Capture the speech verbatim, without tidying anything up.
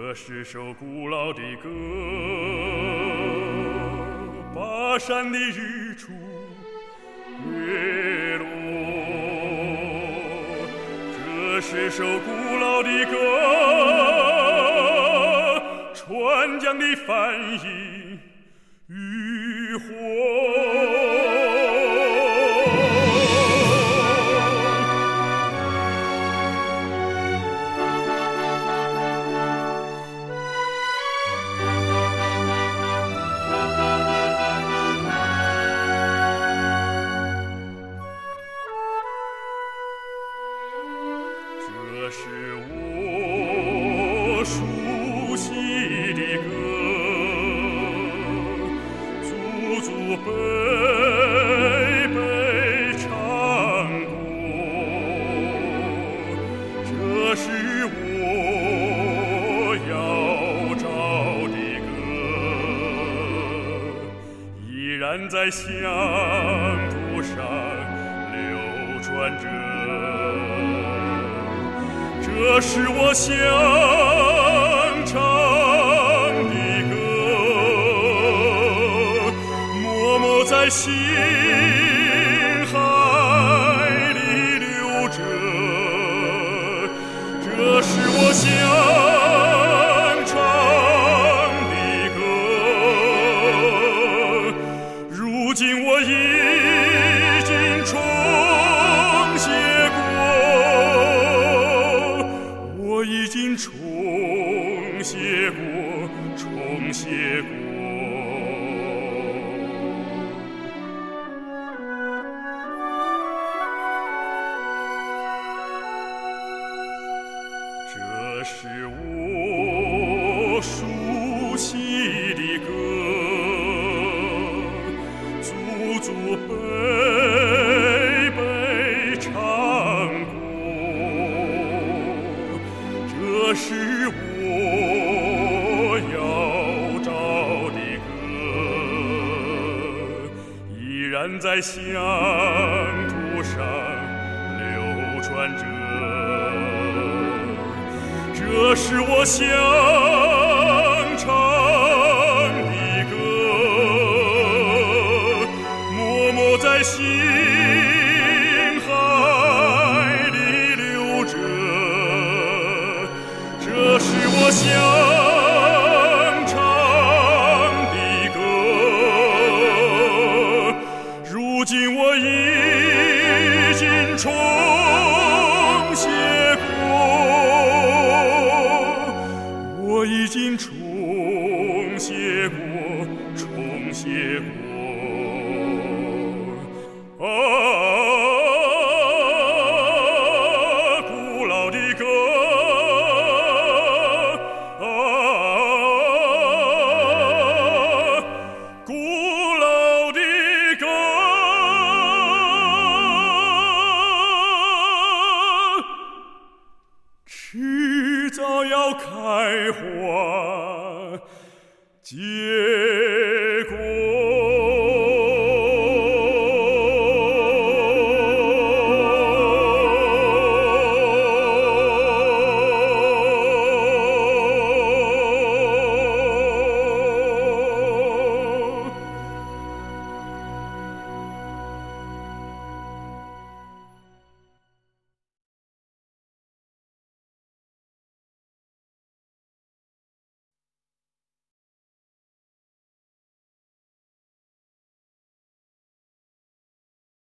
这是首古老的歌，巴山的日出月落。这是首古老的歌，川江的翻译渔火。这是我熟悉的歌，祖祖辈辈唱过。这是我要找的歌，依然在乡土上流传着。这是我想唱的歌，默默在心海里流着。这是我想唱的歌，如今我已经重写过。我已经重写过，重写过。这是我熟悉的歌，祖祖辈辈唱过。这是我要找的歌，依然在乡土上流传着。这是我想唱的歌，默默在心海里流着。这是我想唱的歌，如今我已经重写过，我已经重写过，重写过。啊，古老的歌。迟早要开花结